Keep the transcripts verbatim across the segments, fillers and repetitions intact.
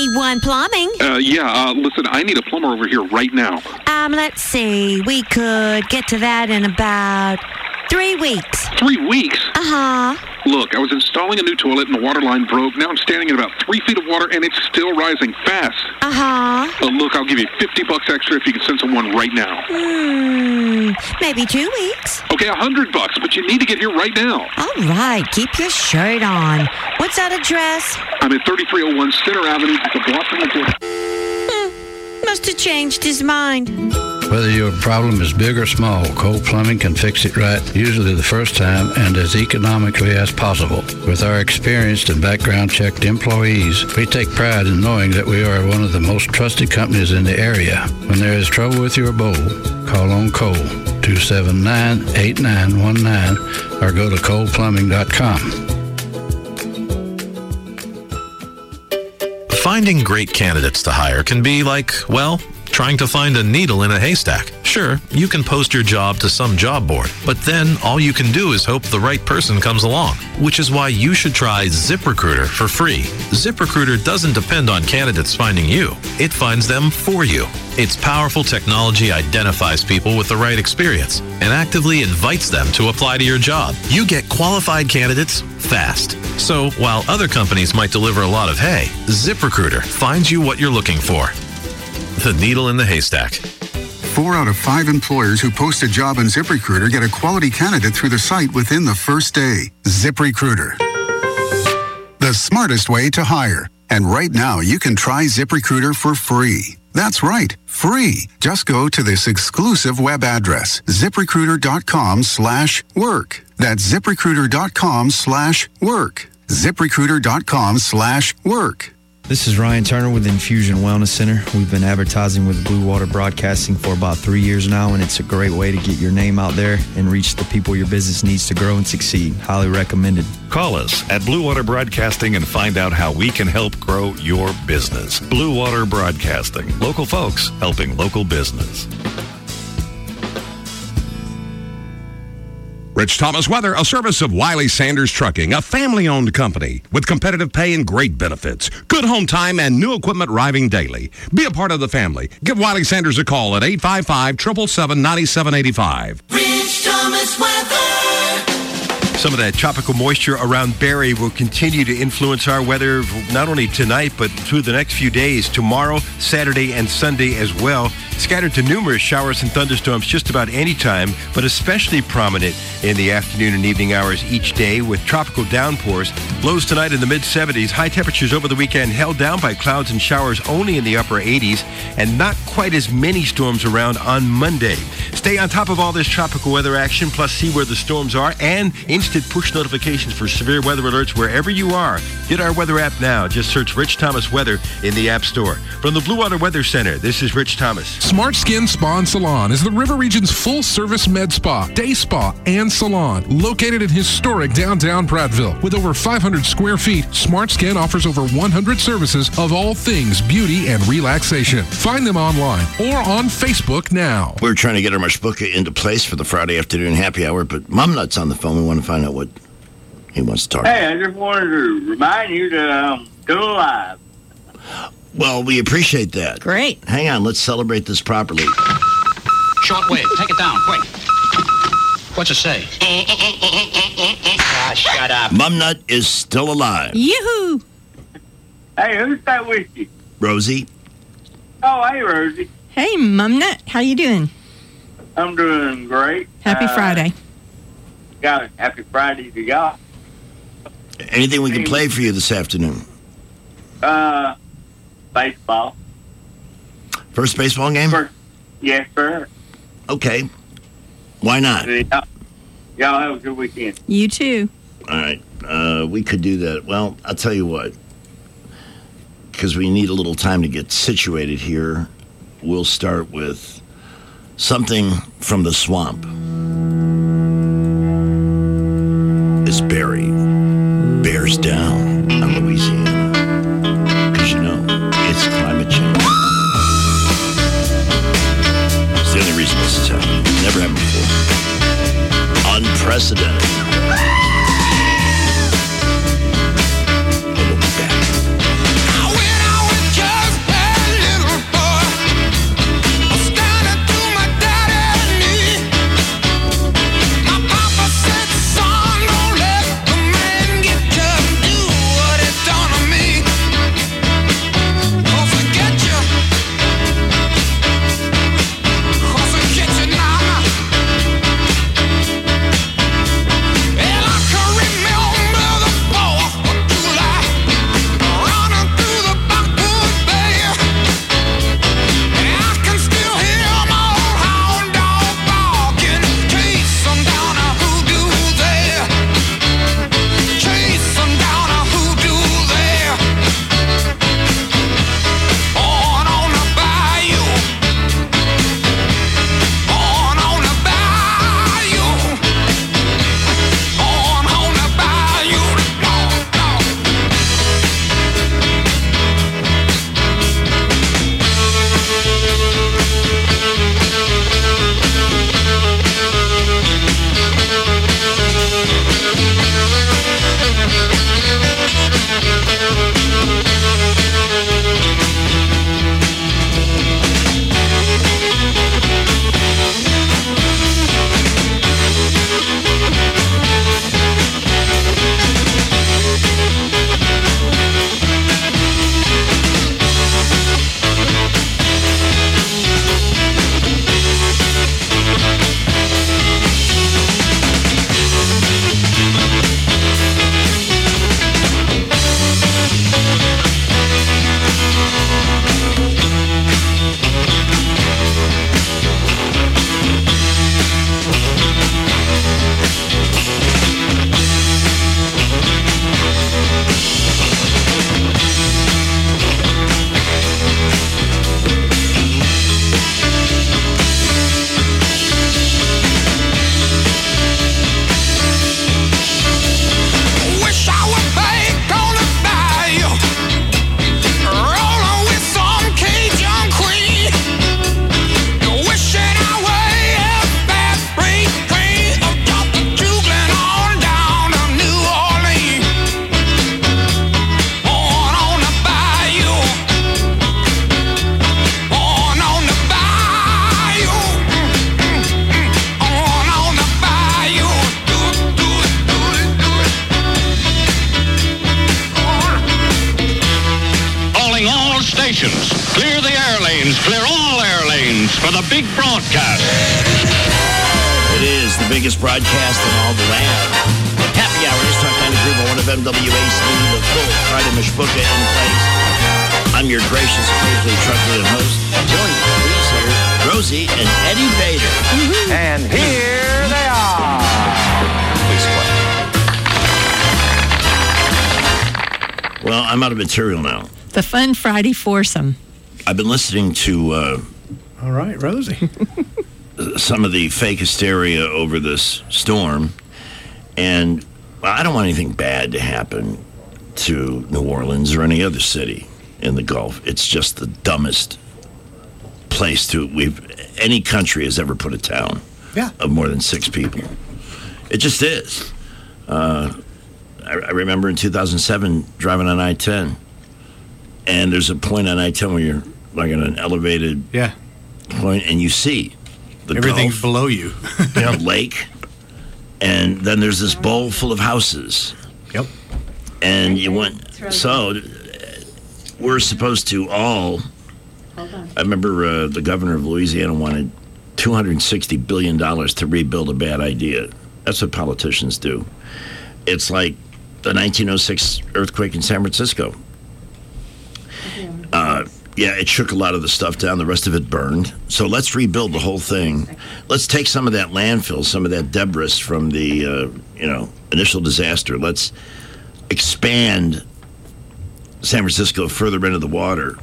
B one Plumbing. Uh, yeah, uh, listen, I need a plumber over here right now. Um, let's see. We could get to that in about three weeks. Three weeks? Uh-huh. Look, I was installing a new toilet and the water line broke. Now I'm standing in about three feet of water and it's still rising fast. Uh-huh. Uh, look, I'll give you fifty bucks extra if you can send someone right now. Hmm, maybe two weeks. Okay, a hundred bucks, but you need to get here right now. All right, keep your shirt on. What's that address? I'm at thirty-three oh one Center Avenue, just a block from the door. Hmm, must have changed his mind. Whether your problem is big or small, Cole Plumbing can fix it right, usually the first time and as economically as possible. With our experienced and background-checked employees, we take pride in knowing that we are one of the most trusted companies in the area. When there is trouble with your bowl, call on Cole, two seven nine, eight nine one nine, or go to cole plumbing dot com. Finding great candidates to hire can be like, well, trying to find a needle in a haystack. Sure, you can post your job to some job board, but then all you can do is hope the right person comes along, which is why you should try ZipRecruiter for free. ZipRecruiter doesn't depend on candidates finding you. It finds them for you. Its powerful technology identifies people with the right experience and actively invites them to apply to your job. You get qualified candidates fast. So while other companies might deliver a lot of hay, ZipRecruiter finds you what you're looking for. The needle in the haystack. Four out of five employers who post a job on ZipRecruiter get a quality candidate through the site within the first day. ZipRecruiter, the smartest way to hire. And right now, you can try ZipRecruiter for free. That's right, free. Just go to this exclusive web address, ZipRecruiter.com slash work. That's ZipRecruiter.com slash work. ZipRecruiter.com slash work. This is Ryan Turner with Infusion Wellness Center. We've been advertising with Blue Water Broadcasting for about three years now, and it's a great way to get your name out there and reach the people your business needs to grow and succeed. Highly recommended. Call us at Blue Water Broadcasting and find out how we can help grow your business. Blue Water Broadcasting. Local folks helping local business. Rich Thomas Weather, a service of Wiley Sanders Trucking, a family-owned company with competitive pay and great benefits. Good home time and new equipment arriving daily. Be a part of the family. Give Wiley Sanders a call at eight five five, seven seven seven, nine seven eight five. Rich Thomas Weather. Some of that tropical moisture around Barrie will continue to influence our weather not only tonight, but through the next few days, tomorrow, Saturday, and Sunday as well. Scattered to numerous showers and thunderstorms just about any time, but especially prominent in the afternoon and evening hours each day with tropical downpours. Lows tonight in the mid seventies. High temperatures over the weekend held down by clouds and showers only in the upper eighties, and not quite as many storms around on Monday. Stay on top of all this tropical weather action, plus see where the storms are, and instant push notifications for severe weather alerts wherever you are. Get our weather app now. Just search Rich Thomas Weather in the App Store. From the Blue Water Weather Center, this is Rich Thomas. Smart Skin Spa and Salon is the River Region's full-service med spa, day spa, and salon. Located in historic downtown Prattville. With over five hundred square feet, Smart Skin offers over one hundred services of all things beauty and relaxation. Find them online or on Facebook now. We're trying to get our Mashbuka into place for the Friday afternoon happy hour, but Mumnut's on the phone. We want to find out what he wants to talk about. Hey, I just wanted to remind you that I'm still alive. Well, we appreciate that. Great. Hang on, let's celebrate this properly. Short wave. Take it down, quick. What's it say? Ah, shut up. Mumnut is still alive. Yoo-hoo! Hey, who's that with you? Rosie. Oh, hey, Rosie. Hey, Mumnut. How you doing? I'm doing great. Happy uh, Friday. Got it. Happy Friday to y'all. Anything we can play for you this afternoon? Uh, baseball. First baseball game? First, yes, sir. Okay. Why not? Y'all, y'all have a good weekend. You too. All right. Uh, we could do that. Well, I'll tell you what. Because we need a little time to get situated here, we'll start with something from the swamp. It's Barrie. Bears down on Louisiana. Because, you know, it's climate change. It's the only reason this is happening. Never happened before. Unprecedented. And we'll be back. I went out with stations. Clear the air lanes. Clear all air lanes for the big broadcast. It is the biggest broadcast in all the land. Happy Hour, News Talk ninety Groove on one of M W A C, the full Friday Mishpucha in place. I'm your gracious, occasionally truculent host. Join me, please, here, Rosie and Eddie Vader. Mm-hmm. And here they are. Please play. Well, I'm out of material now. The Fun Friday foursome. I've been listening to... Uh, All right, Rosie. some of the fake hysteria over this storm, and well, I don't want anything bad to happen to New Orleans or any other city in the Gulf. It's just the dumbest place to we've any country has ever put a town yeah. of more than six people. It just is. Uh, I, I remember in two thousand seven driving on I ten, and there's a point on I ten where you're like in an elevated yeah. point, and you see the everything's Gulf, below you, the lake, and then there's this bowl full of houses. Yep. And you went. So we're supposed to all. I remember uh, the governor of Louisiana wanted two hundred sixty billion dollars to rebuild a bad idea. That's what politicians do. It's like the nineteen oh six earthquake in San Francisco. Uh, yeah, it shook a lot of the stuff down. The rest of it burned. So let's rebuild the whole thing. Let's take some of that landfill, some of that debris from the uh, you know initial disaster. Let's expand San Francisco further into the water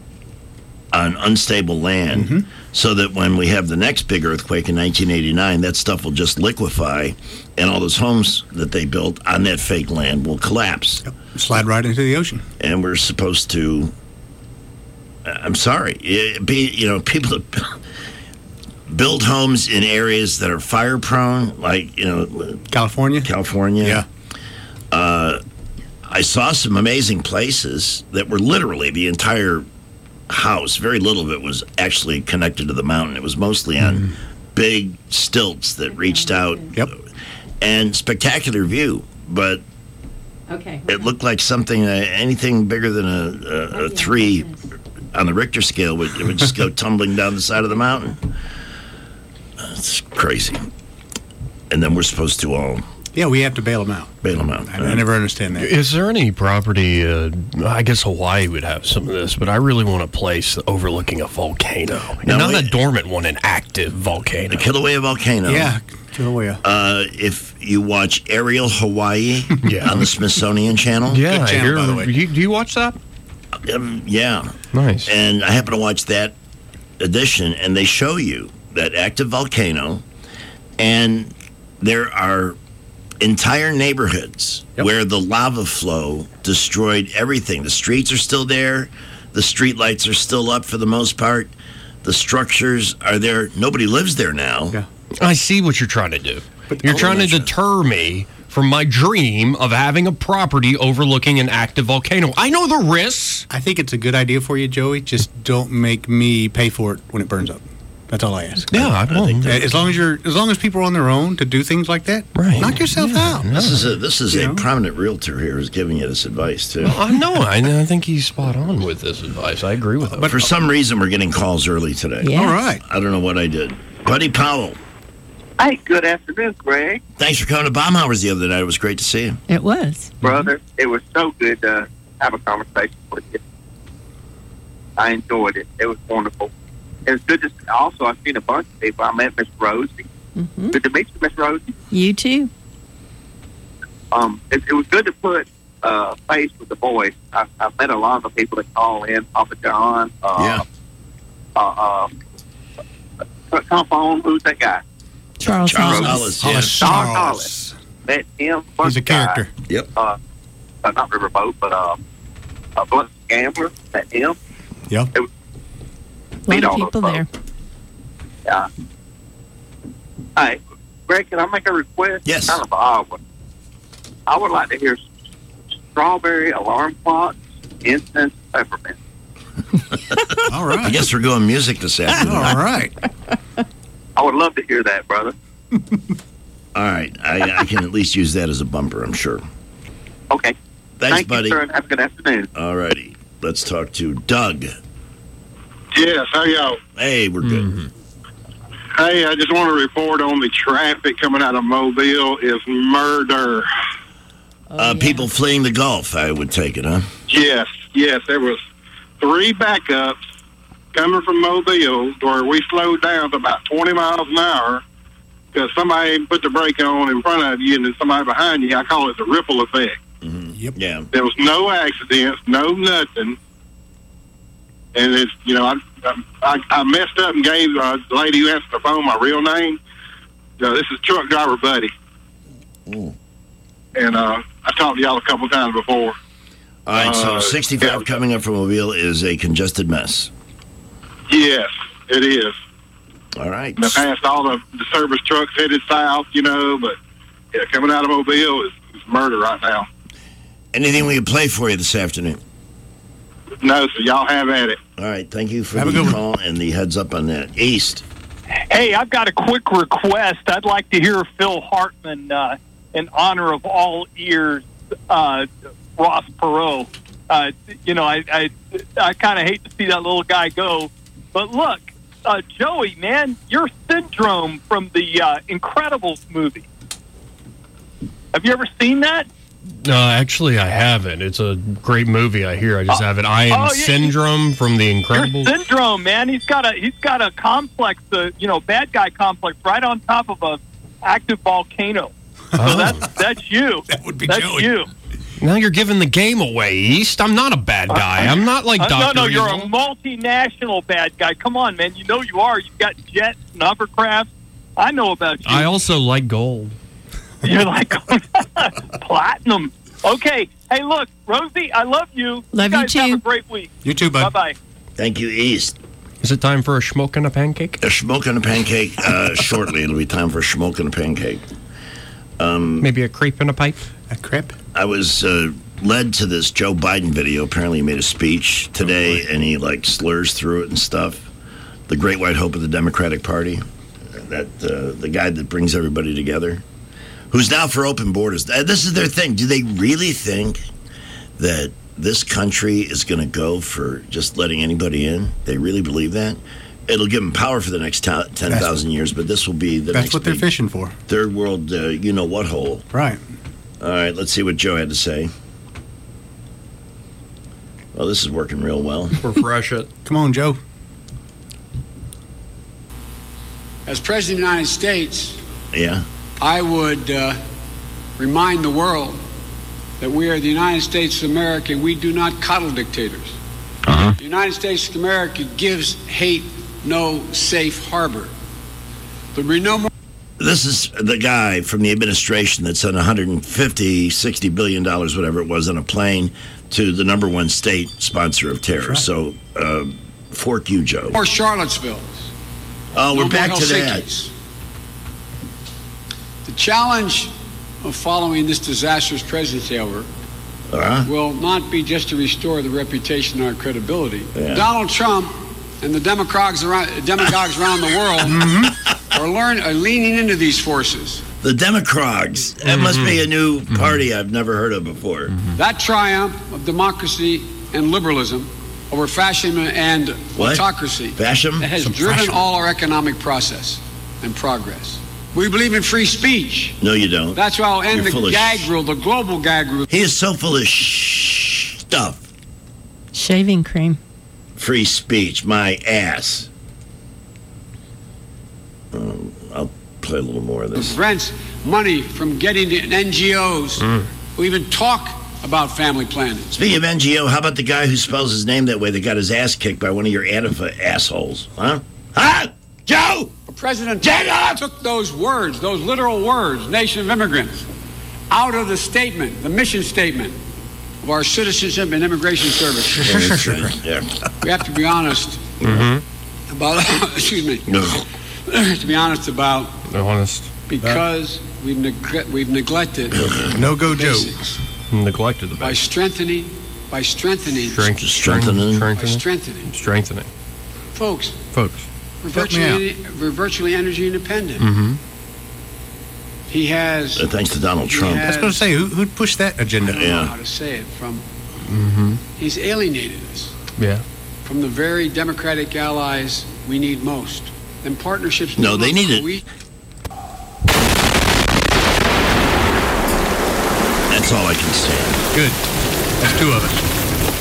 on unstable land, mm-hmm. so that when we have the next big earthquake in nineteen eighty-nine, that stuff will just liquefy, and all those homes that they built on that fake land will collapse. Yep. Slide right into the ocean. And we're supposed to, I'm sorry, it be you know, people that build homes in areas that are fire prone, like, you know, California. California. Yeah. Uh, I saw some amazing places that were literally the entire house. Very little of it was actually connected to the mountain. It was mostly on mm. big stilts that reached out. Yep. And spectacular view, but okay, it looked like something, uh, anything bigger than a, a, a three on the Richter scale would, it would just go tumbling down the side of the mountain. It's crazy. And then we're supposed to all... Yeah, we have to bail them out. Bail them out. I, I never understand that. Is there any property, uh, I guess Hawaii would have some of this, but I really want a place overlooking a volcano. And Now, not wait. a dormant one, an active volcano. The Kilauea volcano. Yeah, Kilauea. Uh, if you watch Aerial Hawaii Yeah. on the Smithsonian Channel. Yeah, Good I channel, hear, by the way. You, do you watch that? Um, yeah. Nice. And I happen to watch that edition, and they show you that active volcano, and there are entire neighborhoods Yep. where the lava flow destroyed everything. The streets are still there. The street lights are still up for the most part. The structures are there. Nobody lives there now. Yeah. I see what you're trying to do. But You're the trying to elementary- deter me from my dream of having a property overlooking an active volcano. I know the risks. I think it's a good idea for you, Joey. Just don't make me pay for it when it burns up. That's all I ask. Yeah, I won't. As long as you're, as long as people are on their own to do things like that, Right. knock yourself out. This is a this is You a know? prominent realtor here who's giving you this advice too. I know. I, I think he's spot on with this advice. I agree with him. But for some reason, we're getting calls early today. Yeah. All right. I don't know what I did. Buddy Powell, Hey, good afternoon, Greg. thanks for coming to Baumhauer's the other night. It was great to see you. It was. Brother, it was so good to have a conversation with you. I enjoyed it. It was wonderful. It was good to see. Also, I've seen a bunch of people. I met Miss Rosie. Mm-hmm. Good to meet you, Miss Rosie. You too. Um, it, it was good to put uh, face with the voice. I, I've met a lot of the people that call in, Papa John. Uh, Yeah. Uh, uh, come on, who's that guy? Charles, Charles Hollis. Hollis. Yeah. Hollis. Charles Charles. Hollis. Met him. He's bunch a of guys. character. Yep. Uh, uh, not Riverboat, but uh, a blunt gambler. Met him. Yep. It was, A meet lot all of people those there. folks. Yeah. Hey, Greg, can I make a request? Yes. Kind of an odd one. I would like to hear strawberry alarm clocks, incense, peppermint. All right. I guess we're going music this afternoon. All right. I would love to hear that, brother. All right. I, I can at least use that as a bumper, I'm sure. Okay. Thanks, Thank buddy. you, sir, and have a good afternoon. All righty. let's talk to Doug. Yes, how y'all? Hey, we're good. Mm-hmm. Hey, I just want to report on the traffic coming out of Mobile is murder. Oh, uh, yeah. People fleeing the Gulf, I would take it, huh? Yes, yes. There was three backups coming from Mobile where we slowed down to about twenty miles an hour because somebody put the brake on in front of you and then somebody behind you. I call it the ripple effect. Mm-hmm. Yep. Yeah. There was no accidents, no nothing. And it's, you know, I I, I messed up and gave uh, the lady who answered the phone my real name. Uh, this is truck driver Buddy. Ooh. And uh, I talked to y'all a couple times before. All right, so uh, sixty-five yeah. coming up from Mobile is a congested mess. Yes, it is. All right. And I passed all the, the service trucks headed south, you know, but yeah, coming out of Mobile is, is murder right now. Anything we can play for you this afternoon? No, so y'all have at it. All right, thank you for have the call and the heads up on that. East. Hey, I've got a quick request. I'd like to hear Phil Hartman uh, in honor of all ears, uh, Ross Perot. Uh, you know, I I, I kind of hate to see that little guy go. But look, uh, Joey, man, you're Syndrome from the uh, Incredibles movie. Have you ever seen that? No, uh, actually, I haven't. It's a great movie. I hear. I just uh, haven't. I am oh, yeah, Syndrome from The Incredibles. You're Syndrome, man. He's got a he's got a complex, uh, you know, bad guy complex, right on top of a active volcano. So oh. that's that's you. That would be that's Joey. you. Now you're giving the game away, East. I'm not a bad guy. I'm not like uh, Doctor No, no, Evil. you're a multinational bad guy. Come on, man. You know you are. You've got jets and hovercrafts. I know about you. I also like gold. You're like platinum. Okay. Hey, look, Rosie, I love you. Love you, you guys too. Have a great week. You too, bud. Bye-bye. Thank you, East. Is it time for a schmoke and a pancake? A schmoke and a pancake. Uh, shortly, it'll be time for a schmoke and a pancake. Um, Maybe a crepe and a pipe? A crepe? I was uh, led to this Joe Biden video. Apparently he made a speech today, oh, and he, like, slurs through it and stuff. The great white hope of the Democratic Party. That uh, the guy that brings everybody together. Who's now for open borders. This is their thing. Do they really think that this country is going to go for just letting anybody in? They really believe that? It'll give them power for the next ten thousand years, but this will be the that's next what they're fishing for. Third world, uh, you-know-what hole. Right. All right, let's see what Joe had to say. Well, this is working real well. Refresh it. Come on, Joe. As President of the United States... Yeah? I would uh, remind the world that we are the United States of America and we do not coddle dictators. Uh-huh. The United States of America gives hate no safe harbor. There'll be no more. This is the guy from the administration that sent one hundred fifty, sixty billion dollars, whatever it was, on a plane to the number one state sponsor of terror. Right. So, uh, fork you, Joe. More Charlottesville. Oh, we're no back to Helsinki's. that. The challenge of following this disastrous presidency, however, uh-huh. will not be just to restore the reputation and our credibility. Yeah. Donald Trump and the demagogues around, demagogues around the world mm-hmm. are, learn, are leaning into these forces. The demagogues. That mm-hmm. must be a new party mm-hmm. I've never heard of before. Mm-hmm. That triumph of democracy and liberalism over fascism and what? autocracy Fascism? has Some driven fascism. all our economic process and progress. We believe in free speech. No, you don't. That's why I'll end You're the gag sh- rule, the global gag rule. He is so full of sh- stuff. Shaving cream. Free speech, my ass. Um, I'll play a little more of this. Prevents money from getting to N G Os mm. who even talk about family planning. Speaking of N G O, how about the guy who spells his name that way that got his ass kicked by one of your Antifa assholes? Huh? Huh? Joe! President Trump took those words, those literal words, nation of immigrants, out of the statement, the mission statement of our Citizenship and Immigration Service. Yeah. We have to be honest mm-hmm. about, excuse me, to be honest about, honest. because we've, neg- we've neglected no go Joe. Neglected the by strengthening, by strengthening, Strength, strengthening, strengthening, by strengthening, strengthening. Folks, folks. We're virtually, we're virtually energy independent. Mm-hmm. He has. Uh, thanks to Donald Trump. I was going to say, who, who'd push that agenda? I don't yeah. know how to say it. From Mm-hmm. He's alienated us Yeah. from the very democratic allies we need most. And partnerships... No, they need it. We- That's all I can stand. Good. That's two of us.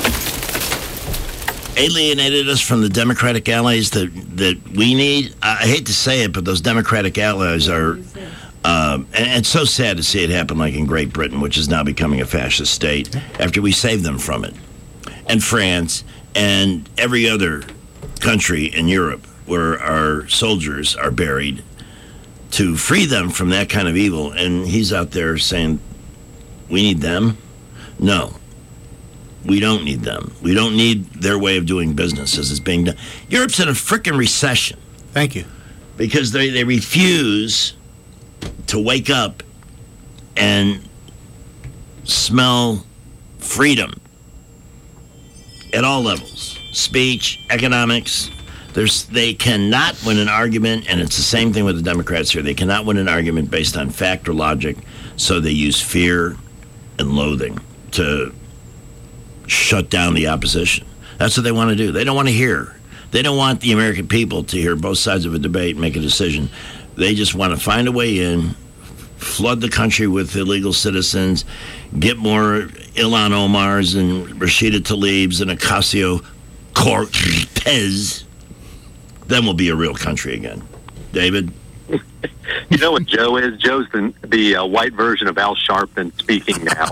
Alienated us from the Democratic allies that, that we need. I hate to say it, but those Democratic allies are... Um, and, and it's so sad to see it happen like in Great Britain, which is now becoming a fascist state, after we saved them from it. And France and every other country in Europe where our soldiers are buried to free them from that kind of evil. And he's out there saying, we need them? No. We don't need them. We don't need their way of doing business as it's being done. Europe's in a frickin' recession. Thank you. Because they, they refuse to wake up and smell freedom at all levels. Speech, economics. There's, they cannot win an argument, and it's the same thing with the Democrats here. They cannot win an argument based on fact or logic, so they use fear and loathing to shut down the opposition. That's what they want to do. They don't want to hear. They don't want the American people to hear both sides of a debate and make a decision. They just want to find a way in, flood the country with illegal citizens, get more Ilhan Omars and Rashida Tlaibs and Ocasio-Cortez. Then we'll be a real country again. David? You know what Joe is? Joe's the, the uh, white version of Al Sharpton speaking now.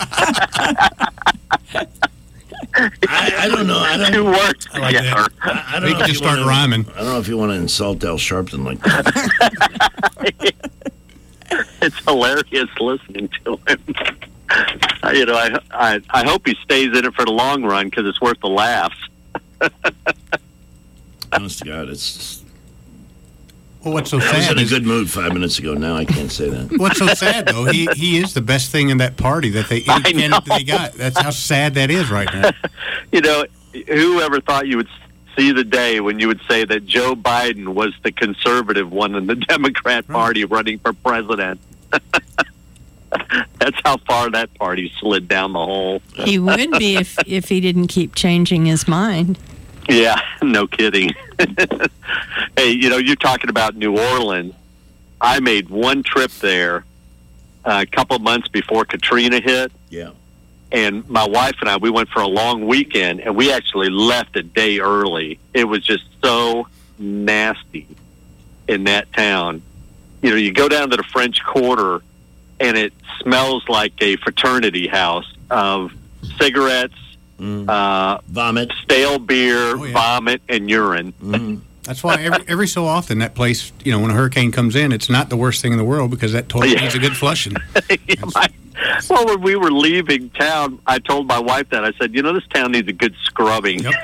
I, I don't know. I don't, Two words I like together. that. I don't We know can if just you start wanna- rhyming. I don't know if you want to insult Al Sharpton like that. It's hilarious listening to him. You know, I, I I hope he stays in it for the long run because it's worth the laughs. Honest to God, it's just, Well, what's so I was sad in a is good mood five minutes ago. Now I can't say that. what's so sad though. He he is the best thing in that party that they I candidate know. that they got. That's how sad that is right now. You know, whoever thought you would see the day when you would say that Joe Biden was the conservative one in the Democrat Party running for president? That's how far that party slid down the hole. He would be if, if he didn't keep changing his mind. Yeah, no kidding. Hey, you know, you're talking about New Orleans. I made one trip there uh, a couple of months before Katrina hit. Yeah. And my wife and I, we went for a long weekend, and we actually left a day early. It was just so nasty in that town. You know, you go down to the French Quarter, and it smells like a fraternity house of cigarettes, Mm. uh, vomit, stale beer, Oh, yeah. vomit, and urine. Mm. That's why every, every so often that place, you know, when a hurricane comes in, it's not the worst thing in the world because that toilet Yeah. needs a good flushing. Yeah, my- well, when we were leaving town, I told my wife that. I said, you know, this town needs a good scrubbing. Yep.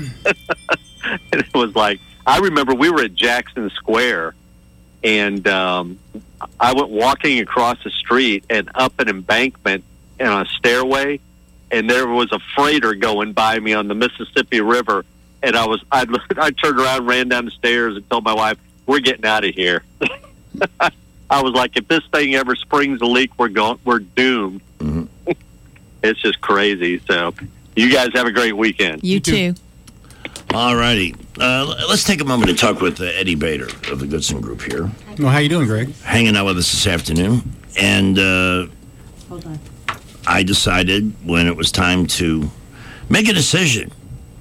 And it was like, I remember we were at Jackson Square, and um, I went walking across the street and up an embankment and on a stairway, and there was a freighter going by me on the Mississippi River, and I was I, I turned around, ran down the stairs, and told my wife, "We're getting out of here." I was like, "If this thing ever springs a leak, we're going, we're doomed." Mm-hmm. It's just crazy. So, you guys have a great weekend. You too. All righty. Uh, let's take a moment to talk with uh, Eddie Bader of the Goodson Group here. Well, how you doing, Greg? Hanging out with us this afternoon. And uh, Hold on. I decided when it was time to make a decision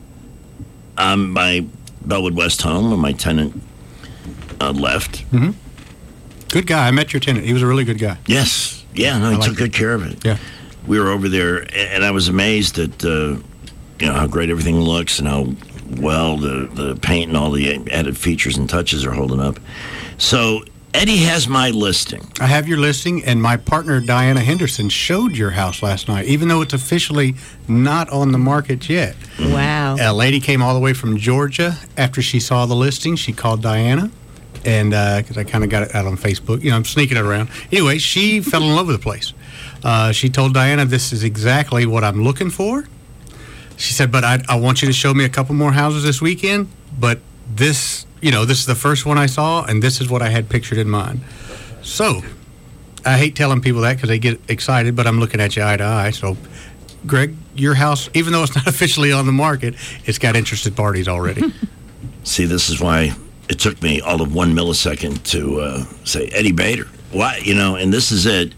on my Bellwood West home when my tenant uh, left. Mm-hmm. Good guy. I met your tenant. He was a really good guy. Yes. Yeah, no, he I took like good care of it. Yeah. We were over there, and I was amazed at uh, you know how great everything looks and how well the, the paint and all the added features and touches are holding up. So Eddie has my listing. I have your listing, and my partner Diana Henderson showed your house last night, even though it's officially not on the market yet. Wow. A lady came all the way from Georgia after she saw the listing. She called Diana, and because I kind of got it out on Facebook, you know, I'm sneaking it around. Anyway, she fell in love with the place. Uh, she told Diana, "This is exactly what I'm looking for." She said, "But I, I want you to show me a couple more houses this weekend, but this." You know, this is the first one I saw, and this is what I had pictured in mind. So, I hate telling people that because they get excited, but I'm looking at you eye to eye. So, Greg, your house, even though it's not officially on the market, it's got interested parties already. See, this is why it took me all of one millisecond to uh, say Eddie Bader. Why, you know, and this is it.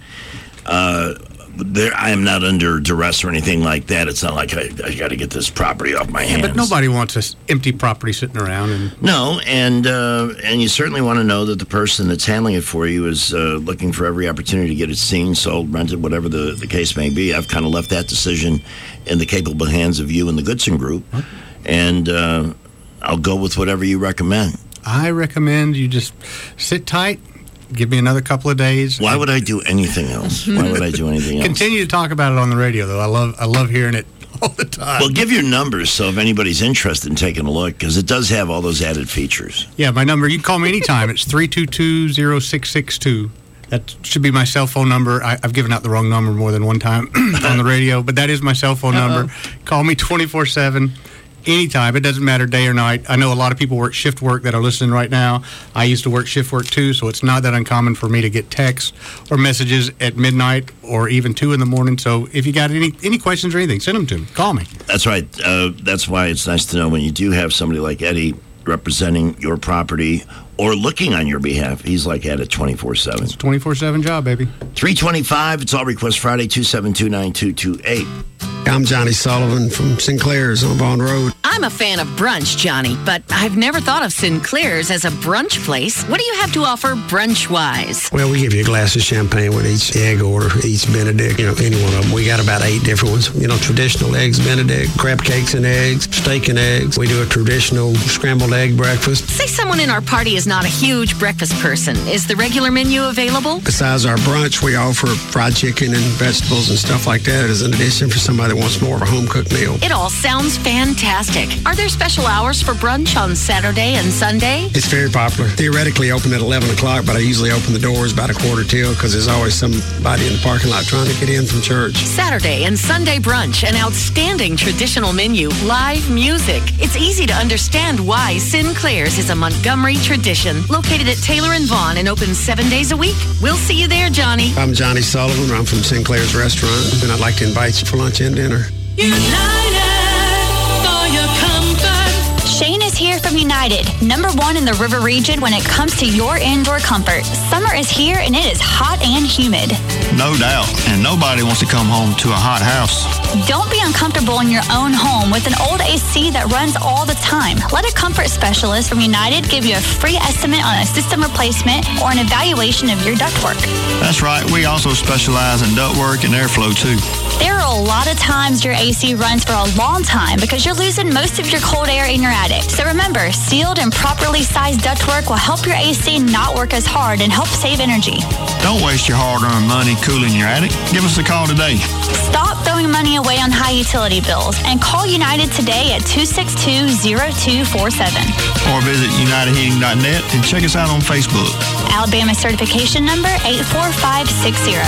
Uh, there, I am not under duress or anything like that. It's not like I, I got to get this property off my hands. Yeah, but nobody wants this empty property sitting around. And no, and uh, and you certainly want to know that the person that's handling it for you is uh, looking for every opportunity to get it seen, sold, rented, whatever the, the case may be. I've kind of left that decision in the capable hands of you and the Goodson Group, huh? and uh, I'll go with whatever you recommend. I recommend you just sit tight. Give me another couple of days. Why would I do anything else? Why would I do anything else? Continue to talk about it on the radio, though. I love I love hearing it all the time. Well, give your numbers so if anybody's interested in taking a look, because it does have all those added features. Yeah, my number, you can call me anytime. It's three two two, zero six six two. That should be my cell phone number. I, I've given out the wrong number more than one time on the radio, but that is my cell phone Uh-oh. number. Call me twenty-four seven. Anytime. It doesn't matter day or night. I know a lot of people work shift work that are listening right now. I used to work shift work too, so it's not that uncommon for me to get texts or messages at midnight or even two in the morning. So if you got any any questions or anything, send them to me. Call me. That's right. Uh, that's why it's nice to know when you do have somebody like Eddie representing your property or looking on your behalf. He's like at it twenty-four seven. It's a twenty-four seven job, baby. three twenty-five. It's All Request Friday, two seven two, nine two two eight. I'm Johnny Sullivan from Sinclair's on Bond Road. I'm a fan of brunch, Johnny, but I've never thought of Sinclair's as a brunch place. What do you have to offer brunch-wise? Well, we give you a glass of champagne with each egg order, each Benedict, you know, any one of them. We got about eight different ones. You know, traditional eggs Benedict, crab cakes and eggs, steak and eggs. We do a traditional scrambled egg breakfast. Say someone in our party is not a huge breakfast person. Is the regular menu available? Besides our brunch, we offer fried chicken and vegetables and stuff like that as an addition for somebody that wants more of a home-cooked meal. It all sounds fantastic. Are there special hours for brunch on Saturday and Sunday? It's very popular. Theoretically open at eleven o'clock, but I usually open the doors about a quarter till because there's always somebody in the parking lot trying to get in from church. Saturday and Sunday brunch, an outstanding traditional menu, live music. It's easy to understand why Sinclair's is a Montgomery tradition. Located at Taylor and Vaughn and open seven days a week. We'll see you there, Johnny. I'm Johnny Sullivan. I'm from Sinclair's Restaurant, and I'd like to invite you for lunch and dinner. United for your comfort. Shane is here from United, number one in the River region when it comes to your indoor comfort. Summer is here and it is hot and humid. No doubt, and nobody wants to come home to a hot house. Don't be uncomfortable in your own home with an old A C that runs all the time. Let a comfort specialist from United give you a free estimate on a system replacement or an evaluation of your ductwork. That's right, we also specialize in ductwork and airflow too. There are a lot of times your A C runs for a long time because you're losing most of your cold air in your attic. So remember, sealed and properly sized ductwork will help your A C not work as hard and help save energy. Don't waste your hard-earned money cooling your attic. Give us a call today. Stop throwing money away on high utility bills and call United today at two six two, zero two four seven. Or visit united heating dot net and check us out on Facebook. Alabama certification number eight four five six zero.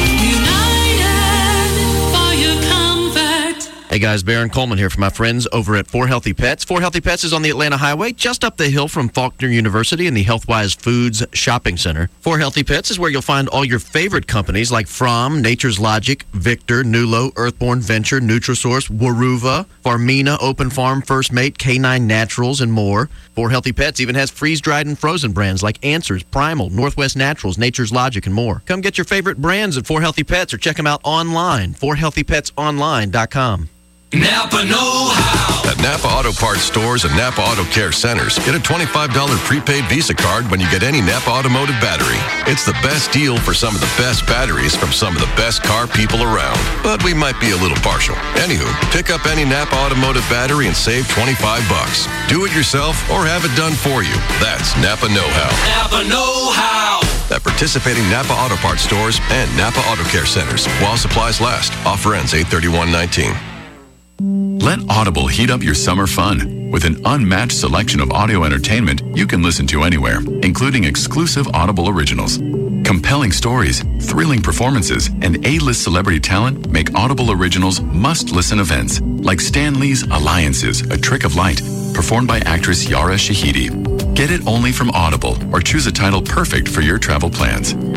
Hey guys, Baron Coleman here for my friends over at four Healthy Pets. four Healthy Pets is on the Atlanta Highway, just up the hill from Faulkner University in the Healthwise Foods Shopping Center. four Healthy Pets is where you'll find all your favorite companies like Fromm, Nature's Logic, Victor, Nulo, Earthborn Venture, Nutrisource, Waruva, Farmina, Open Farm, First Mate, K nine Naturals, and more. four Healthy Pets even has freeze-dried and frozen brands like Answers, Primal, Northwest Naturals, Nature's Logic, and more. Come get your favorite brands at four Healthy Pets or check them out online, four healthy pets online dot com. Napa know-how. At Napa Auto Parts stores and Napa Auto Care Centers, get a twenty-five dollars prepaid Visa card when you get any Napa Automotive battery. It's the best deal for some of the best batteries from some of the best car people around. But we might be a little partial. Anywho, pick up any Napa Automotive battery and save twenty-five bucks. Do it yourself or have it done for you. That's Napa know-how. Napa know-how. At participating Napa Auto Parts stores and Napa Auto Care Centers while supplies last. Offer ends eight thirty-one nineteen. Let Audible heat up your summer fun. With an unmatched selection of audio entertainment you can listen to anywhere, including exclusive Audible originals. Compelling stories, thrilling performances, and A-list celebrity talent make Audible originals must-listen events, like Stan Lee's Alliances, A Trick of Light, performed by actress Yara Shahidi. Get it only from Audible, or choose a title perfect for your travel plans.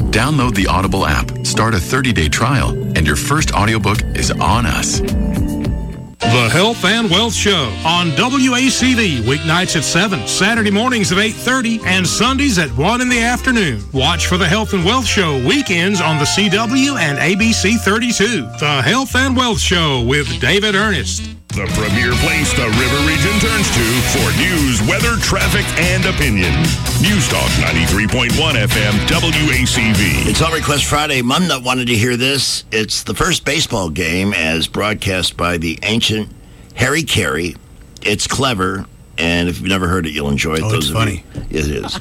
Download the Audible app, start a thirty-day trial, and your first audiobook is on us. The Health and Wealth Show on W A C V, weeknights at seven, Saturday mornings at eight thirty, and Sundays at one in the afternoon. Watch for the Health and Wealth Show weekends on the C W and A B C thirty-two. The Health and Wealth Show with David Ernest. The premier place the River Region turns to for news, weather, traffic, and opinion. News Talk ninety-three point one F M, W A C V. It's On Request Friday. Mum Nut wanted to hear this. It's the first baseball game as broadcast by the ancient Harry Carey. It's clever, and if you've never heard it, you'll enjoy it. Oh, Those it's of funny. You, it is.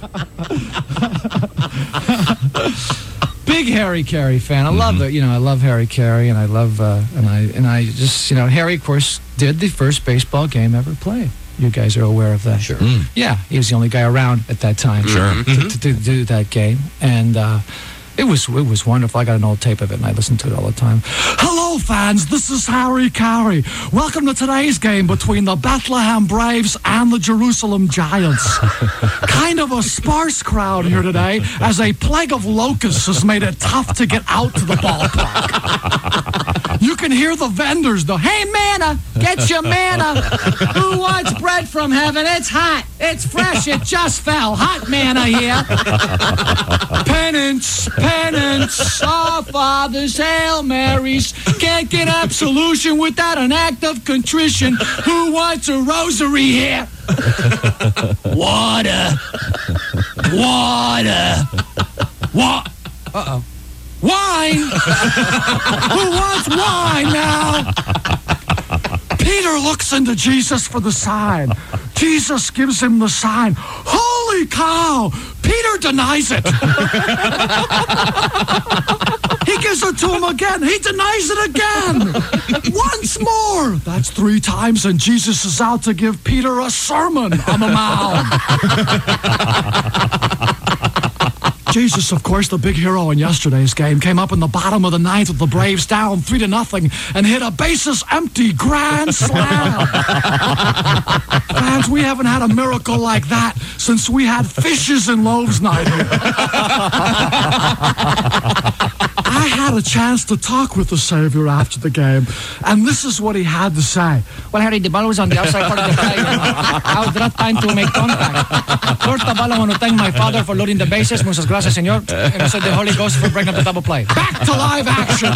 Big Harry Carey fan. I love it. You know, I love Harry Carey, and I love, uh, and I, and I just, you know, Harry, of course, did the first baseball game ever played. You guys are aware of that. Sure. Mm. Yeah, he was the only guy around at that time. Sure. To, to, to, to do that game, and uh, it was it was wonderful. I got an old tape of it, and I listened to it all the time. Hello, fans. This is Harry Carey. Welcome to today's game between the Bethlehem Braves and the Jerusalem Giants. Kind of a sparse crowd here today, as a plague of locusts has made it tough to get out to the ballpark. You can hear the vendors, the, hey, manna, get your manna. Who wants bread from heaven? It's hot. It's fresh. It just fell. Hot manna here. Penance, penance, our Father's Hail Marys. Can't get absolution without an act of contrition. Who wants a rosary here? Water. Water. What? Uh-oh. Wine! Who wants wine now? Peter looks into Jesus for the sign. Jesus gives him the sign. Holy cow! Peter denies it. He gives it to him again. He denies it again. Once more. That's three times, and Jesus is out to give Peter a sermon on the Mount. Jesus, of course, the big hero in yesterday's game, came up in the bottom of the ninth with the Braves down three to nothing and hit a bases empty grand slam. Fans, we haven't had a miracle like that since we had fishes and loaves night here. I had a chance to talk with the Savior after the game, and this is what he had to say. Well, Harry, the ball was on the outside part of the plate. I was not time to make contact. First of all, I want to thank my father for loading the bases. Muchas gracias, senor. And also the Holy Ghost for breaking up the double play. Back to live action.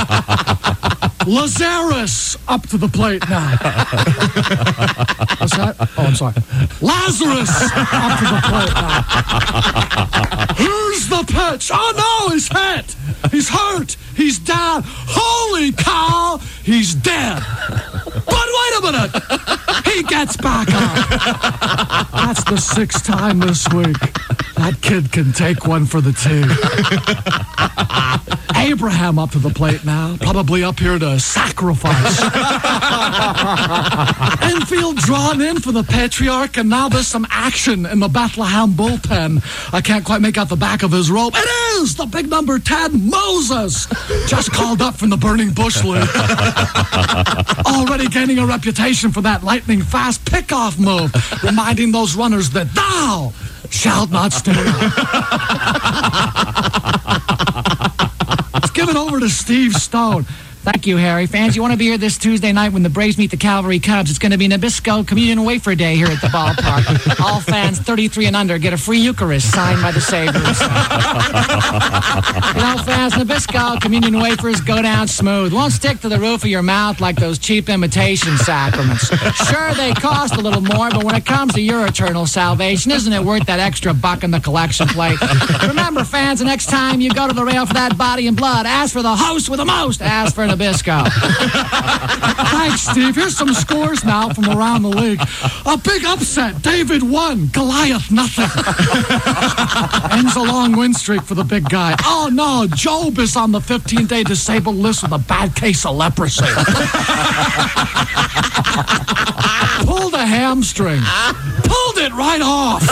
Lazarus up to the plate now. What's that? Oh, I'm sorry. Lazarus up to the plate now. Here's the pitch. Oh, no, he's hit. He's hurt. He's down. Holy cow, he's dead. But wait a minute. He gets back up. That's the sixth time this week. That kid can take one for the team. Abraham up to the plate now, probably up here to sacrifice. Infield drawn in for the Patriarch, and now there's some action in the Bethlehem bullpen. I can't quite make out the back of his robe. It is the big number ten, Moses, just called up from the Burning Bush League. Already gaining a reputation for that lightning fast pickoff move, reminding those runners that thou shalt not stay. Let's give it over to Steve Stone. Thank you, Harry. Fans, you want to be here this Tuesday night when the Braves meet the Calvary Cubs. It's going to be Nabisco Communion Wafer Day here at the ballpark. All fans thirty-three and under get a free Eucharist signed by the Saviors. You know, fans, Nabisco Communion Wafers go down smooth. Won't stick to the roof of your mouth like those cheap imitation sacraments. Sure, they cost a little more, but when it comes to your eternal salvation, isn't it worth that extra buck in the collection plate? Remember, fans, the next time you go to the rail for that body and blood, ask for the host with the most. Ask for Nabisco. Thanks, Steve. Here's some scores now from around the league. A big upset. David one, Goliath nothing. Ends a long win streak for the big guy. Oh, no, Job is on the fifteen-day disabled list with a bad case of leprosy. Pulled a hamstring. Pulled it right off.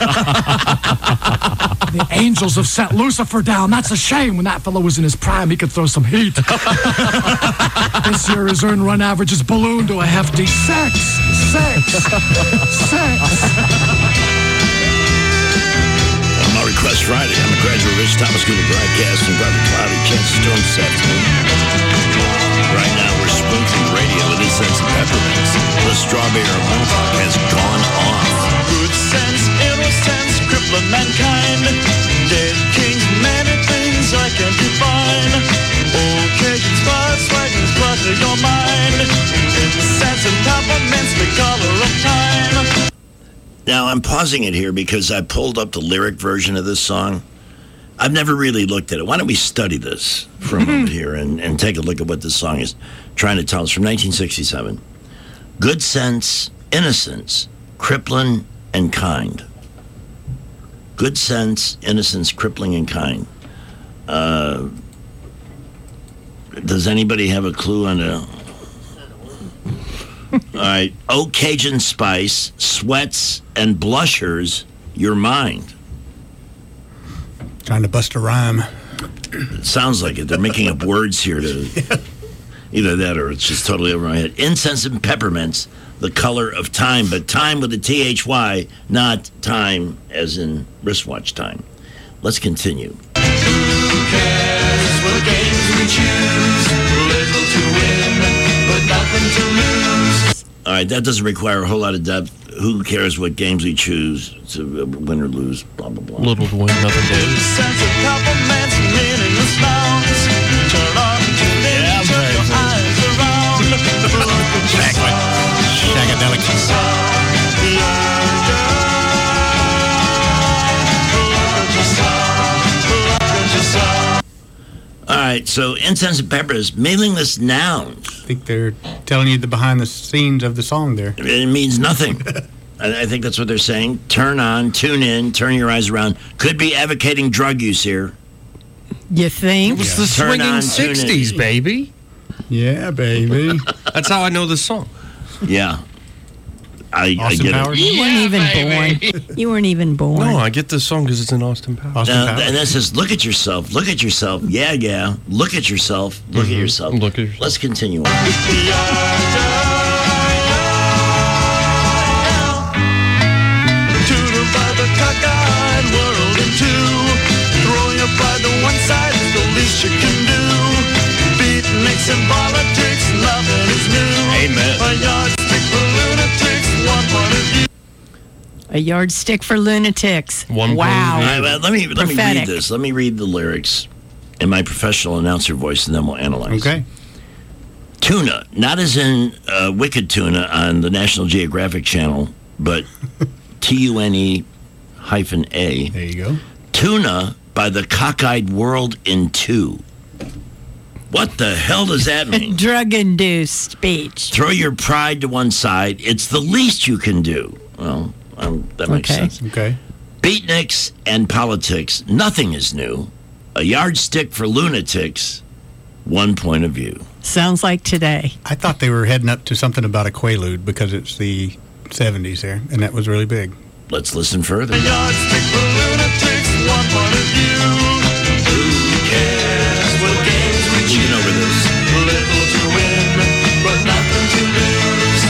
The Angels have sent Lucifer down. That's a shame. When that fellow was in his prime, he could throw some heat. This year, his earned run average is ballooned to a hefty six. Six. Six. Request Friday. I'm a graduate of Rich Thomas School of Broadcasting. Probably cloudy, chance of storms this afternoon. Right now, we're sprinkling the radio with incense and peppermints. The strawberry mohawk has gone off. Good sense, innocence, crippling mankind. Dead kings, many things I can't define. Occasions, buzz, wagons, clutter your mind. Incense and peppermints, the color of time. Now, I'm pausing it here because I pulled up the lyric version of this song. I've never really looked at it. Why don't we study this for a moment here and, and take a look at what this song is trying to tell us from nineteen sixty-seven. Good sense, innocence, crippling, and kind. Good sense, innocence, crippling, and kind. Uh, does anybody have a clue on the... All right. Oh, Cajun spice, sweats, and blushers, your mind. Trying to bust a rhyme. It sounds like it. They're making up words here to either that or it's just totally over my head. Incense and peppermints, the color of time, but time with a T H Y, not time as in wristwatch time. Let's continue. Who cares what games we choose? Little to win, but nothing to lose. All right, that doesn't require a whole lot of depth. Who cares what games we choose to win or lose, blah, blah, blah. Little to win, nothing to lose. Sense of compliments, meaningless nouns. Turn on to me, Yeah, turn very your good. eyes around. Look at yourself. Shagadelic. Look at yourself. Look at yourself. All right, so incense and peppers, meaningless nouns. I think they're telling you the behind the scenes of the song there. It means nothing. I I think that's what they're saying. Turn on, tune in, turn your eyes around. Could be advocating drug use here. You think? It was the Turn swinging on, tune in. sixties, baby. Yeah, baby. That's how I know this song. Yeah. I, I Austin get Powers? it. You weren't even born. You weren't even born. No, I get this song because it's in Austin Powers. Austin Now, Powers. and that says, look at yourself, look at yourself. Yeah, yeah. Look at yourself, look at yourself. Look at yourself. Let's continue on. Tutor by the cockeyed world in two. Throw you by the one side is the least you can do. Beatniks and politics, nothing is new. Amen. A yardstick for lunatics, one point of view. A yardstick for lunatics. One wow. All right, well, let me let me read Prophetic. this. Let me read the lyrics in my professional announcer voice, and then we'll analyze. Okay. Tuna, not as in uh, Wicked Tuna on the National Geographic Channel, but T U N E hyphen A. There you go. Tuna by the cockeyed world in two. What the hell does that mean? Drug-induced speech. Throw your pride to one side. It's the least you can do. Well, um, that makes Okay. sense. Okay. Beatniks and politics, nothing is new. A yardstick for lunatics, one point of view. Sounds like today. I thought they were heading up to something about a Quaalude because it's the seventies there, and that was really big. Let's listen further. A yardstick for lunatics, one point of view. Who cares what games we You choose? can over this. Little to win, but nothing to lose.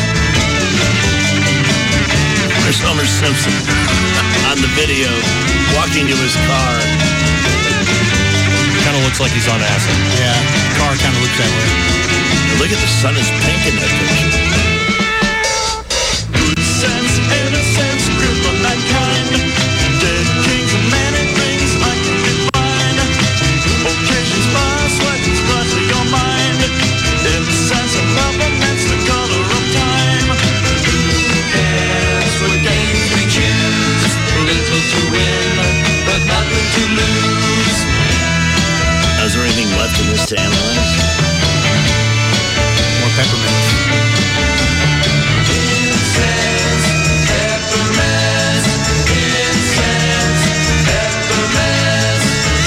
There's Homer Simpson on the video walking to his car. Kind of looks like he's on acid. Yeah, the car kind of looks that way. Look at the sun is pink in that picture. Good sense, innocence, cripple mankind. Dead kings and many things I can define. Occasions pass, sweatings clutter your mind. Incense and peppermints, the color of time. Who cares what games we choose? Little to win, but nothing to lose. Is there anything left in this to analyze? More peppermints. Incense, peppermints, incense, peppermints.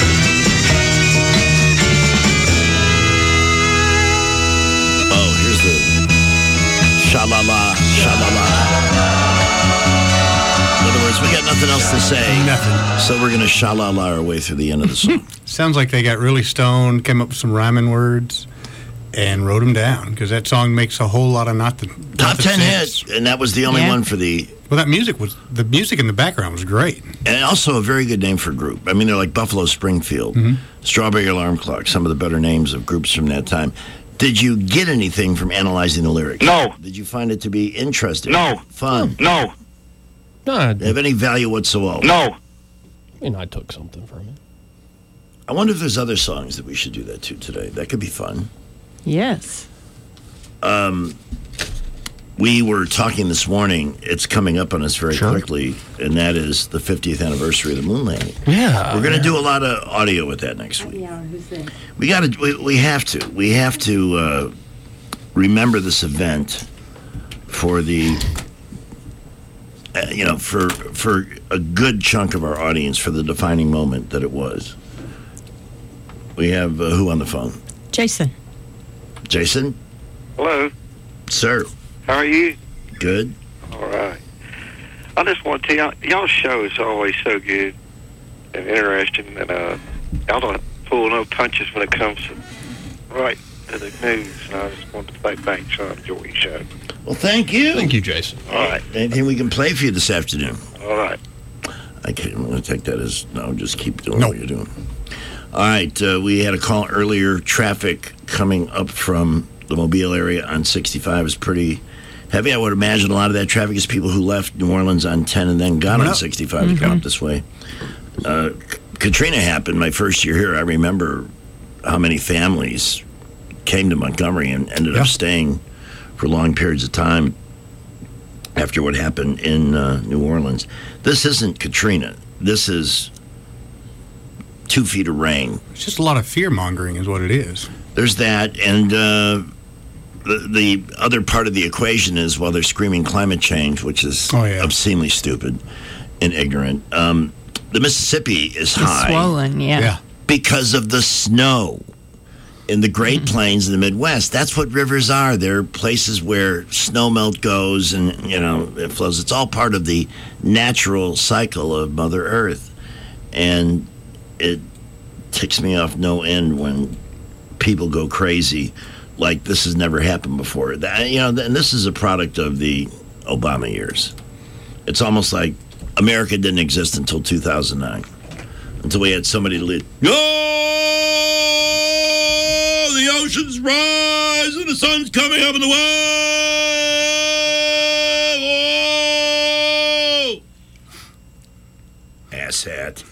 Oh, here's the sha-la-la, sha-la-la. In other words, we got nothing else to say. Nothing. So we're going to sha-la-la our way through the end of the song. Sounds like they got really stoned, came up with some rhyming words, and wrote them down because that song makes a whole lot of not the not Top the ten sense. hit, and that was the only Yeah. one for the. Well, that music was the music in the background was great, and also a very good name for a group. I mean, they're like Buffalo Springfield, Mm-hmm. Strawberry Alarm Clock, some of the better names of groups from that time. Did you get anything from analyzing the lyrics? No. Did you find it to be interesting? No. Fun? No. No. I, Have any value whatsoever? No. I mean, I took something from it. I wonder if there's other songs that we should do that to today. That could be fun. Yes. Um, we were talking this morning. It's coming up on us very Sure. quickly, and that is the fiftieth anniversary of the moon landing. Yeah. We're going to yeah. do a lot of audio with that next week. Yeah, who's there? We got to. We, we have to. We have to uh, remember this event for the. Uh, you know, for for a good chunk of our audience, for the defining moment that it was. We have uh, who on the phone? Jason. Jason, Hello, sir. how are you? Good. All right. I just want to tell y'all, y'all's show is always so good and interesting, and uh, y'all don't pull no punches when it comes to right to the news. And I just want to say thanks. I enjoy your show. Well, thank you. Thank you, Jason. All right. Anything we can play for you this afternoon? All right. I can't, I'm going to take that as no. Just keep doing what you're doing. All right. Uh, we had a call earlier. Traffic coming up from the Mobile area on sixty-five is pretty heavy. I would imagine a lot of that traffic is people who left New Orleans on ten and then got Coming on up. sixty-five to come up this way. Uh, Katrina happened my first year here. I remember how many families came to Montgomery and ended up staying for long periods of time after what happened in uh, New Orleans. This isn't Katrina. This is two feet of rain. It's just a lot of fear mongering, is what it is. There's that, and uh, the, the other part of the equation is while they're screaming climate change, which is Oh, yeah. obscenely stupid and ignorant, um, the Mississippi is It's high swollen, yeah. Yeah. because of the snow in the Great Plains in the Midwest. That's what rivers are. They're places where snow melt goes and, you know, it flows. It's all part of the natural cycle of Mother Earth. And it ticks me off no end when people go crazy like this has never happened before. That, you know, and this is a product of the Obama years. It's almost like America didn't exist until two thousand nine, until we had somebody to lead. Oh, the oceans rise and the sun's coming up in the west. Whoa! Asshat.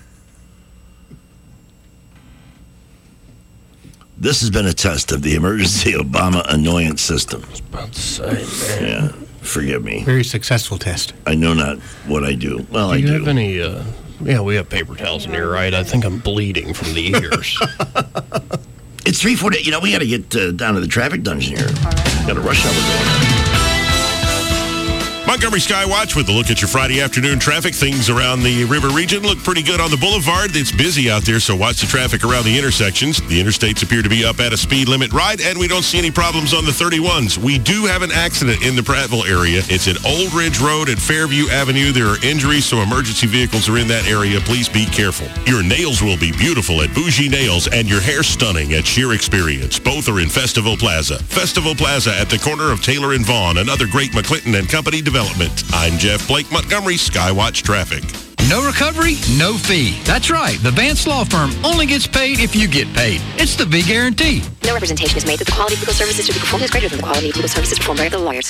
This has been a test of the emergency Obama annoyance system. I was about to say, man. Yeah, forgive me. Very successful test. I know not what I do. Well, do I you do. have any, uh, yeah, we have paper towels in here, right? I think I'm bleeding from the ears. It's three forty. You know, we got to get uh, down to the traffic dungeon here. Got a rush hour going on. Montgomery Skywatch with a look at your Friday afternoon traffic. Things around the river region look pretty good on the boulevard. It's busy out there, so watch the traffic around the intersections. The interstates appear to be up at a speed limit right, and we don't see any problems on the thirty-ones. We do have an accident in the Prattville area. It's at Old Ridge Road at Fairview Avenue. There are injuries, so emergency vehicles are in that area. Please be careful. Your nails will be beautiful at Bougie Nails, and your hair stunning at Sheer Experience. Both are in Festival Plaza. Festival Plaza at the corner of Taylor and Vaughn, another great McClinton and Company development. I'm Jeff Blake, Montgomery Skywatch Traffic. No recovery, no fee. That's right. The Vance Law Firm only gets paid if you get paid. It's the V Guarantee. No representation is made that the quality of legal services to be performed is greater than the quality of legal services performed by the lawyers.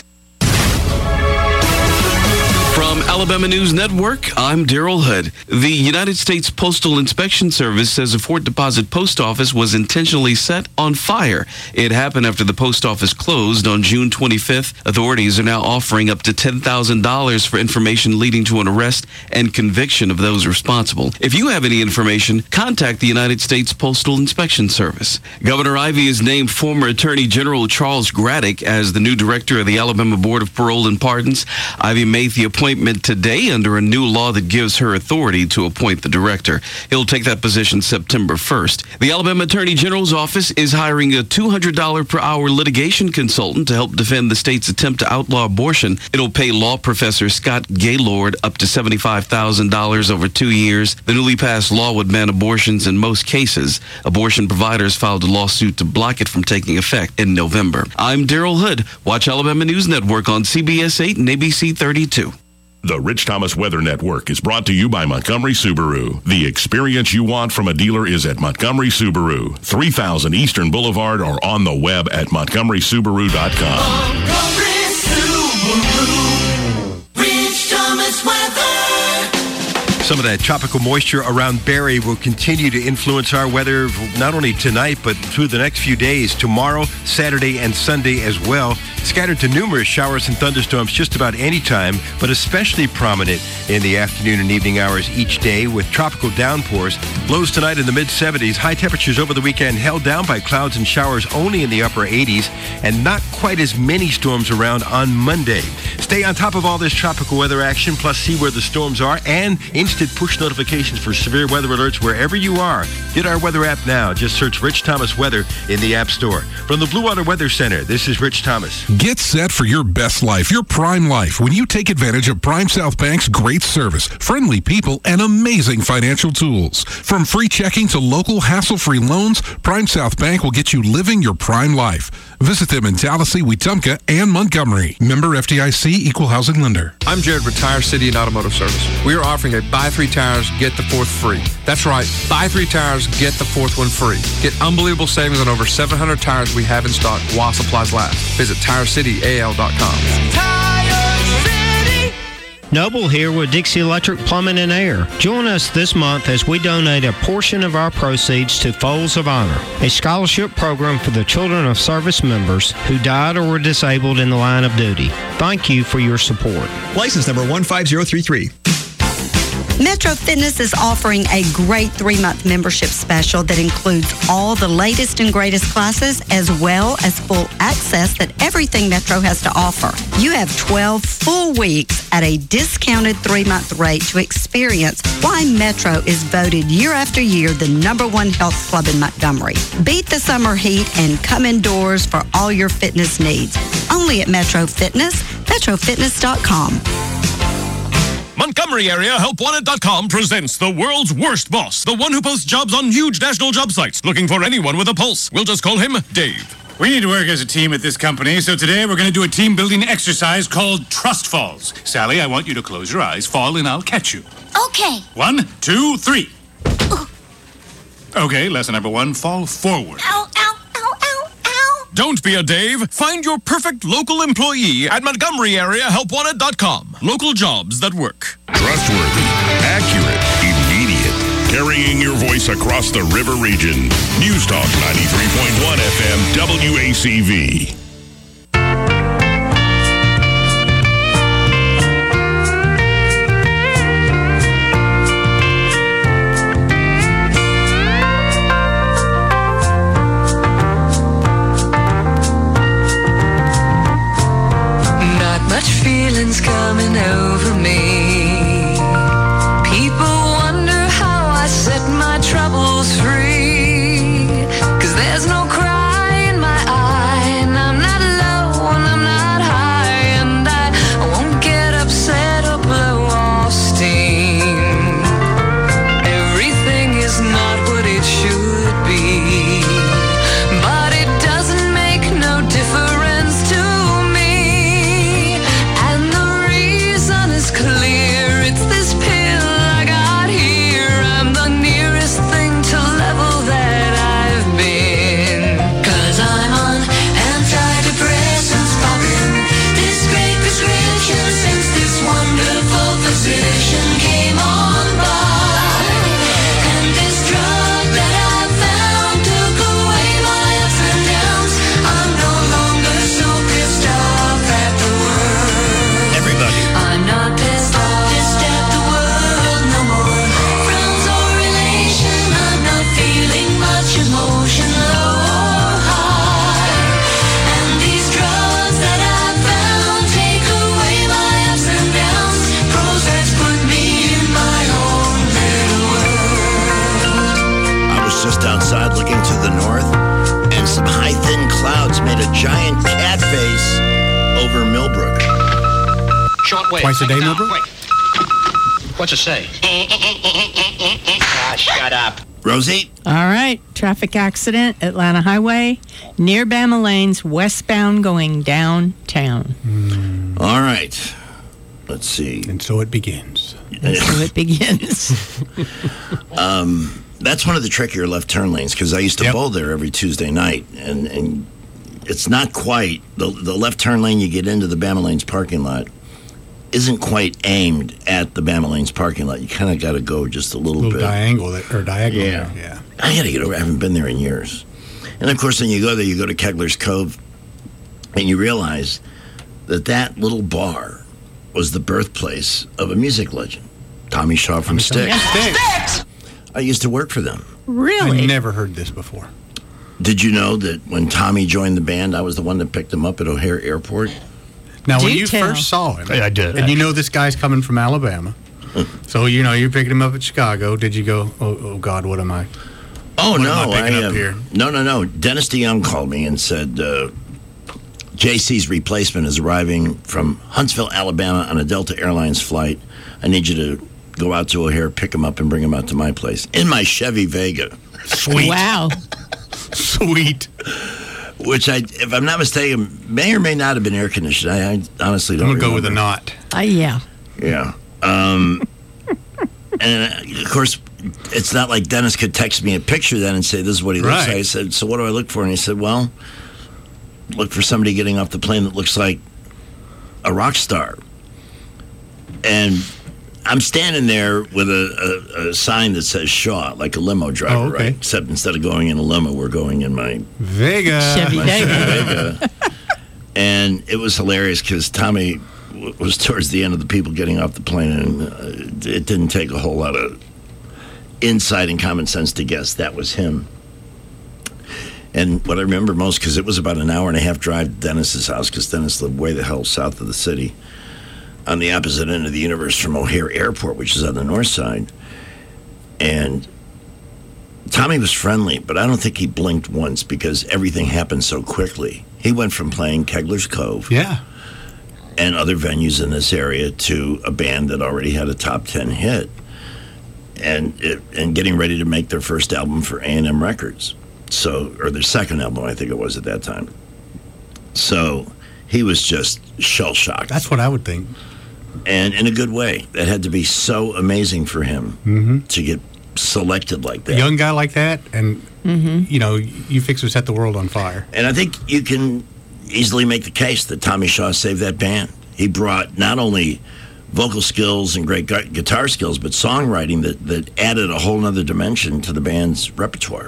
From Alabama News Network, I'm Daryl Hood. The United States Postal Inspection Service says a Fort Deposit post office was intentionally set on fire. It happened after the post office closed on June twenty-fifth. Authorities are now offering up to ten thousand dollars for information leading to an arrest and conviction of those responsible. If you have any information, contact the United States Postal Inspection Service. Governor Ivey has named former Attorney General Charles Graddick as the new director of the Alabama Board of Parole and Pardons. Ivey made the appointment today under a new law that gives her authority to appoint the director. He'll take that position September first. The Alabama Attorney General's office is hiring a two hundred dollars per hour litigation consultant to help defend the state's attempt to outlaw abortion. It'll pay law professor Scott Gaylord up to seventy-five thousand dollars over two years. The newly passed law would ban abortions in most cases. Abortion providers filed a lawsuit to block it from taking effect in November. I'm Daryl Hood. Watch Alabama News Network on C B S eight and A B C thirty-two. The Rich Thomas Weather Network is brought to you by Montgomery Subaru. The experience you want from a dealer is at Montgomery Subaru, three thousand Eastern Boulevard, or on the web at montgomery subaru dot com. Montgomery Subaru, Rich Thomas Weather. Some of that tropical moisture around Barry will continue to influence our weather not only tonight, but through the next few days, tomorrow, Saturday, and Sunday as well. Scattered to numerous showers and thunderstorms just about any time, but especially prominent in the afternoon and evening hours each day with tropical downpours. Lows tonight in the mid seventies. High temperatures over the weekend held down by clouds and showers only in the upper eighties, and not quite as many storms around on Monday. Stay on top of all this tropical weather action, plus see where the storms are, and instant push notifications for severe weather alerts wherever you are. Get our weather app now. Just search Rich Thomas Weather in the App Store. From the Blue Water Weather Center, this is Rich Thomas. Get set for your best life, your prime life, when you take advantage of Prime South Bank's great service, friendly people, and amazing financial tools. From free checking to local hassle-free loans, Prime South Bank will get you living your prime life. Visit them in Tallahassee, Wetumpka, and Montgomery. Member F D I C, Equal Housing Lender. I'm Jared with Tire City and Automotive Service. We are offering a buy three tires, get the fourth free. That's right, buy three tires, get the fourth one free. Get unbelievable savings on over seven hundred tires we have in stock while supplies last. Visit tire city a l dot com. Noble here with Dixie Electric Plumbing and Air. Join us this month as we donate a portion of our proceeds to Folds of Honor, a scholarship program for the children of service members who died or were disabled in the line of duty. Thank you for your support. License number one five zero three three. Metro Fitness is offering a great three-month membership special that includes all the latest and greatest classes, as well as full access that everything Metro has to offer. You have twelve full weeks at a discounted three-month rate to experience why Metro is voted year after year the number one health club in Montgomery. Beat the summer heat and come indoors for all your fitness needs. Only at Metro Fitness, metro fitness dot com. Montgomery Area Help Wanted dot com presents the world's worst boss, the one who posts jobs on huge national job sites, looking for anyone with a pulse. We'll just call him Dave. We need to work as a team at this company, so today we're going to do a team-building exercise called Trust Falls. Sally, I want you to close your eyes, fall, and I'll catch you. Okay. One, two, three. Okay, lesson number one, fall forward. Ow, ow, ow, ow, ow. Don't be a Dave. Find your perfect local employee at Montgomery Area Help Wanted dot com. Local jobs that work. Trustworthy, accurate, immediate. Carrying your voice across the river region. News Talk ninety-three point one F M W A C V. Feelings coming over me. People wonder how I set my troubles free. 'Cause there's no cry in my eye, and I'm made a giant cat face over Millbrook. Shortwave. Twice a day, Millbrook? What's it say? Ah, shut up. Rosie? All right. Traffic accident, Atlanta Highway, near Bama Lanes, westbound going downtown. All right. Let's see. And so it begins. And so it begins. um, that's one of the trickier left turn lanes because I used to Yep. bowl there every Tuesday night, and, and it's not quite the the left turn lane you get into the Bama Lanes parking lot isn't quite aimed at the Bama Lanes parking lot. You kind of got to go just a little, little bit. diagonal that, or diagonal. Yeah. there, yeah. I got to get over. I haven't been there in years. And of course, when you go there, you go to Kegler's Cove, and you realize that that little bar was the birthplace of a music legend, Tommy Shaw from Styx. Sticks. I used to work for them. Really? I never heard this before. Did you know that when Tommy joined the band, I was the one that picked him up at O'Hare Airport? Now, when Do you tell. first saw him, I did, and you know this guy's coming from Alabama, so you know you're picking him up at Chicago. Did you go? Oh, oh God, what am I? Oh, What no. am I picking up um, here? No, no, no. Dennis DeYoung called me and said, uh, J C's replacement is arriving from Huntsville, Alabama on a Delta Airlines flight. I need you to go out to O'Hare, pick him up, and bring him out to my place in my Chevy Vega. Sweet. Wow. Sweet. Which, I, if I'm not mistaken, may or may not have been air conditioned. I, I honestly don't I'm gonna go with a remember. knot. Uh, yeah. Yeah. Um, and, uh, of course, it's not like Dennis could text me a picture then and say, this is what he looks Right. like. I said, so what do I look for? And he said, well, look for somebody getting off the plane that looks like a rock star. And I'm standing there with a, a, a sign that says Shaw, like a limo driver, Oh, okay. right? Except instead of going in a limo, we're going in my Vega. Chevy my Vega. Vega. And it was hilarious because Tommy w- was towards the end of the people getting off the plane, and uh, it didn't take a whole lot of insight and common sense to guess that was him. And what I remember most, because it was about an hour and a half drive to Dennis's house, because Dennis lived way the hell south of the city, on the opposite end of the universe from O'Hare Airport, which is on the north side. And Tommy was friendly, but I don't think he blinked once because everything happened so quickly. He went from playing Kegler's Cove Yeah. and other venues in this area to a band that already had a top ten hit and it, and getting ready to make their first album for A and M Records. So, or their second album, I think it was at that time. So he was just shell-shocked. That's what I would think. And in a good way. That had to be so amazing for him Mm-hmm. to get selected like A that. young guy like that, and Mm-hmm. you know, you fix to set the world on fire. And I think you can easily make the case that Tommy Shaw saved that band. He brought not only vocal skills and great gu- guitar skills, but songwriting that, that added a whole other dimension to the band's repertoire.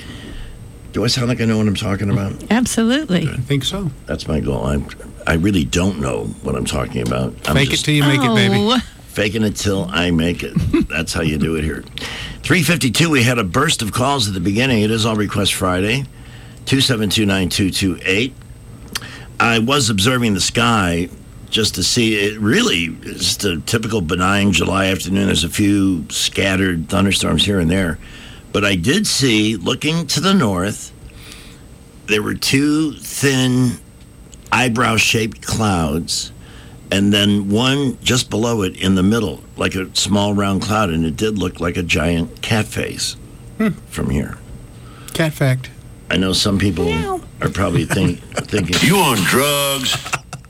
Do I sound like I know what I'm talking about? Absolutely. I think so. That's my goal. I I really don't know what I'm talking about. I'm Fake just it till you make it, baby. Oh. faking it till I make it. That's how you do it here. three fifty-two, we had a burst of calls at the beginning. It is All Request Friday. two seven two, nine two two eight. I was observing the sky just to see it. Really, it's just a typical benign July afternoon. There's a few scattered thunderstorms here and there. But I did see, looking to the north, there were two thin eyebrow-shaped clouds, and then one just below it in the middle, like a small round cloud, and it did look like a giant cat face Hmm. from here. Cat fact. I know some people are probably think, thinking, you on drugs?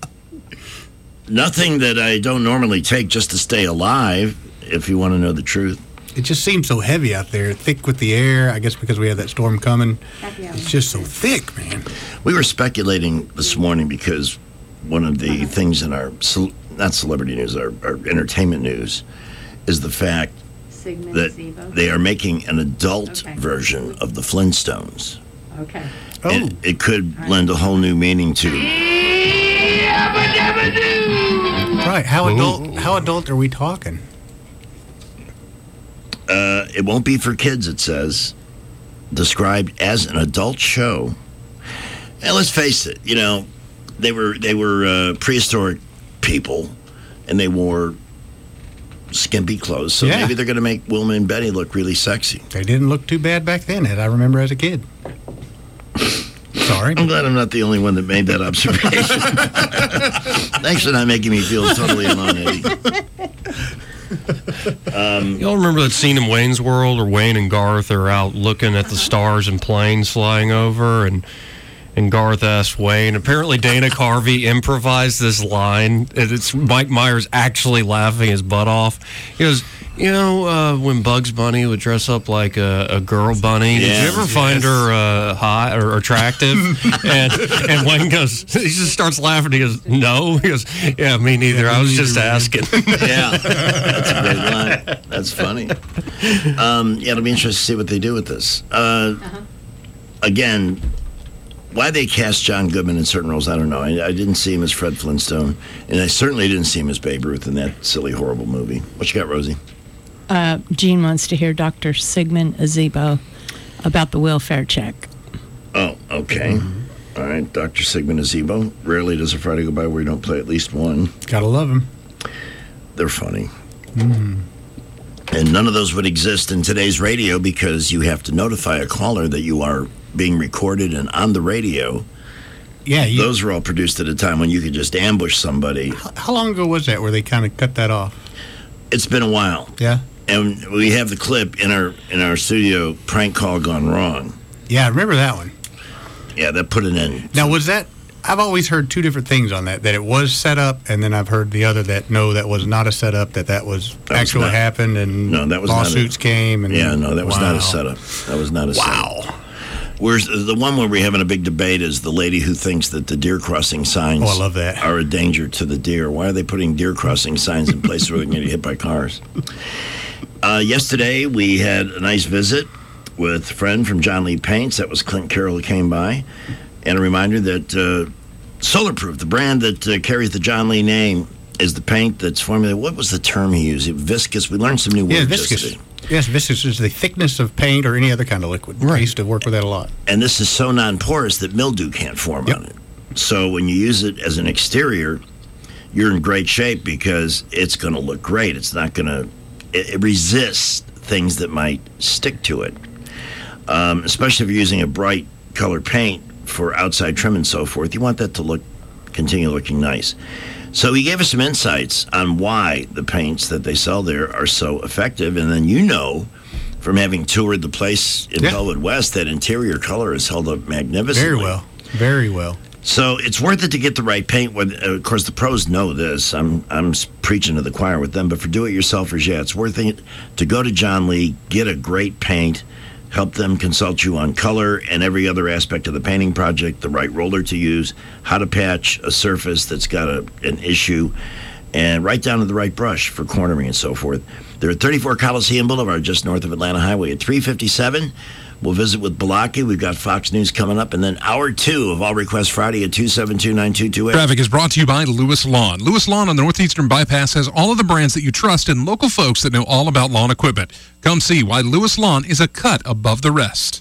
Nothing that I don't normally take just to stay alive, if you want to know the truth. It just seems so heavy out there, thick with the air. I guess because we have that storm coming. It's just so thick, man. We were speculating this morning because one of the things in our, ce- not celebrity news, our, our entertainment news, is the fact that they are making an adult version of the Flintstones. Okay. Oh. And it could lend a whole new meaning to Right. How adult? How adult are we talking? Uh, it won't be for kids, it says. Described as an adult show. And let's face it, you know, they were they were uh, prehistoric people, and they wore skimpy clothes. So Yeah. maybe they're going to make Wilma and Betty look really sexy. They didn't look too bad back then, Ed. I remember as a kid. Sorry. I'm glad I'm not the only one that made that observation. Thanks for not making me feel totally alone, Eddie. Um, Y'all remember that scene in Wayne's World where Wayne and Garth are out looking at the stars and planes flying over, and and Garth asked Wayne. Apparently, Dana Carvey improvised this line, and it's Mike Myers actually laughing his butt off. He goes, "You know, uh, when Bugs Bunny would dress up like a, a girl bunny, did Yeah, you ever yes. find her uh, hot or attractive?" and and Wayne goes, he just starts laughing. He goes, "No." He goes, "Yeah, me neither. Yeah, me I was neither, just man." asking." Yeah, that's a great line. That's funny. Um, yeah, it'll be interesting to see what they do with this. Uh, Again, why they cast John Goodman in certain roles, I don't know. I, I didn't see him as Fred Flintstone, and I certainly didn't see him as Babe Ruth in that silly, horrible movie. What you got, Rosie? Uh, Gene wants to hear Doctor Sigmund Azebo about the welfare check. Oh, okay. Mm-hmm. All right, Doctor Sigmund Azebo. Rarely does a Friday go by where you don't play at least one. Gotta love him. They're funny. Mm. And none of those would exist in today's radio because you have to notify a caller that you are being recorded and on the radio. Yeah, you, those were all produced at a time when you could just ambush somebody. How long ago was that where they kind of cut that off? It's been a while. Yeah. And we have the clip in our in our studio, Prank Call Gone Wrong. Yeah, I remember that one. Yeah, that put it in. Now, was that... I've always heard two different things on that, that it was set up, and then I've heard the other that, no, that was not a setup, that that was That was actually not- happened, and No, that was not a- lawsuits came. And Yeah, no, that was not Wow. a setup. That was not a Wow. setup. Whereas the one where we're having a big debate is the lady who thinks that the deer crossing signs Oh, I love that. are a danger to the deer. Why are they putting deer crossing signs in places where they're going to get hit by cars? Uh, yesterday, we had a nice visit with a friend from John Lee Paints. That was Clint Carroll who came by. And a reminder that uh, Solarproof, the brand that uh, carries the John Lee name, is the paint that's formulated. What was the term he used? Viscous. We learned some new Yeah, words viscous. yesterday. Yes, viscous is the thickness of paint or any other kind of liquid. I used to work with that a lot. And this is so non-porous that mildew can't form on it. So when you use it as an exterior, you're in great shape because it's going to look great. It's not going to... It, it resists things that might stick to it. Um, especially if you're using a bright color paint for outside trim and so forth. You want that to look, continue looking nice. So he gave us some insights on why the paints that they sell there are so effective. And then you know, from having toured the place in Yeah. Bellwood West, that interior color has held up magnificently. Very well. Very well. So it's worth it to get the right paint. With, uh, of course, the pros know this. I'm I'm s- preaching to the choir with them. But for do-it-yourselfers, yeah, it's worth it to go to John Lee, get a great paint, help them consult you on color and every other aspect of the painting project, the right roller to use, how to patch a surface that's got a, an issue, and right down to the right brush for cornering and so forth. They're at thirty-four Coliseum Boulevard, just north of Atlanta Highway at three fifty-seven. We'll visit with Balaki. We've got Fox News coming up, and then hour two of All Request Friday at two seven two, nine two two eight. Traffic is brought to you by Lewis Lawn. Lewis Lawn on the Northeastern Bypass has all of the brands that you trust and local folks that know all about lawn equipment. Come see why Lewis Lawn is a cut above the rest.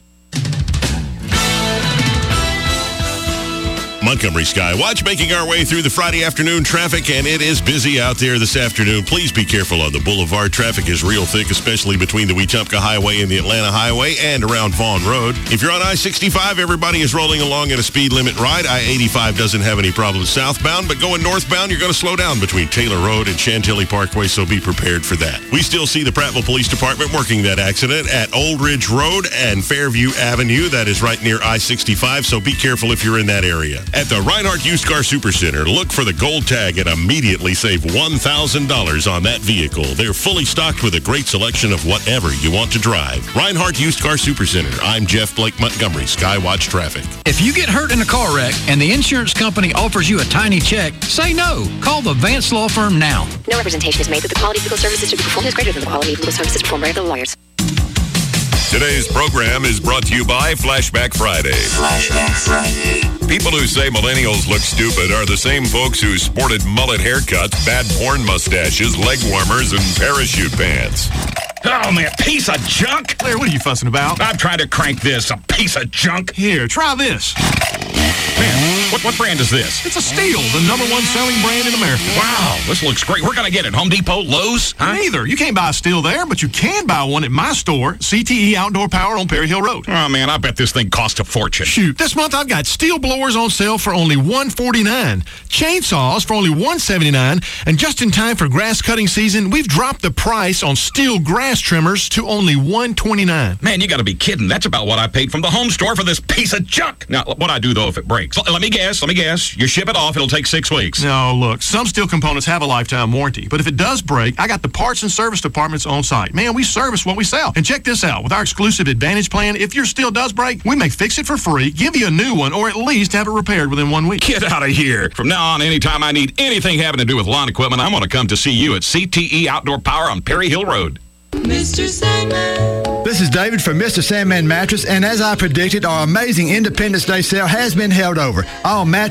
Montgomery Skywatch making our way through the Friday afternoon traffic, and it is busy out there this afternoon. Please be careful on the boulevard. Traffic is real thick, especially between the Wetumpka Highway and the Atlanta Highway and around Vaughn Road. If you're on I sixty-five, everybody is rolling along at a speed limit ride. I eighty-five doesn't have any problems southbound, but going northbound, you're going to slow down between Taylor Road and Chantilly Parkway, so be prepared for that. We still see the Prattville Police Department working that accident at Old Ridge Road and Fairview Avenue. That is right near I sixty-five, so be careful if you're in that area. At the Reinhardt Used Car Supercenter, look for the gold tag and immediately save one thousand dollars on that vehicle. They're fully stocked with a great selection of whatever you want to drive. Reinhardt Used Car Supercenter. I'm Jeff Blake Montgomery, Skywatch Traffic. If you get hurt in a car wreck and the insurance company offers you a tiny check, say no. Call the Vance Law Firm now. No representation is made that the quality of legal services to be performed is greater than the quality of legal services performed by other lawyers. Today's program is brought to you by Flashback Friday. Flashback Friday. People who say millennials look stupid are the same folks who sported mullet haircuts, bad porn mustaches, leg warmers, and parachute pants. Oh, man, piece of junk? Claire, what are you fussing about? I'm trying to crank this, a piece of junk. Here, try this. Man, what, what brand is this? It's a Steel, the number one selling brand in America. Wow, this looks great. We're going to get it. Home Depot, Lowe's? Huh? Neither. You can't buy a Steel there, but you can buy one at my store, C T E Outdoor Power on Perry Hill Road. Oh, man, I bet this thing costs a fortune. Shoot, this month I've got Steel blowers on sale for only one hundred forty-nine dollars, chainsaws for only one hundred seventy-nine dollars, and just in time for grass cutting season, we've dropped the price on Steel grass trimmers to only one hundred twenty-nine dollars. Man, you got to be kidding. That's about what I paid from the home store for this piece of junk. Now, what I do, though, if it breaks? L- let me guess, let me guess. You ship it off, it'll take six weeks. No, look, some Steel components have a lifetime warranty, but if it does break, I got the parts and service departments on site. Man, we service what we sell. And check this out. With our exclusive Advantage plan, if your Steel does break, we may fix it for free, give you a new one, or at least have it repaired within one week. Get out of here. From now on, anytime I need anything having to do with lawn equipment, I'm going to come to see you at C T E Outdoor Power on Perry Hill Road. Mister Sandman. This is David from Mister Sandman Mattress, and as I predicted, our amazing Independence Day sale has been held over. All mattress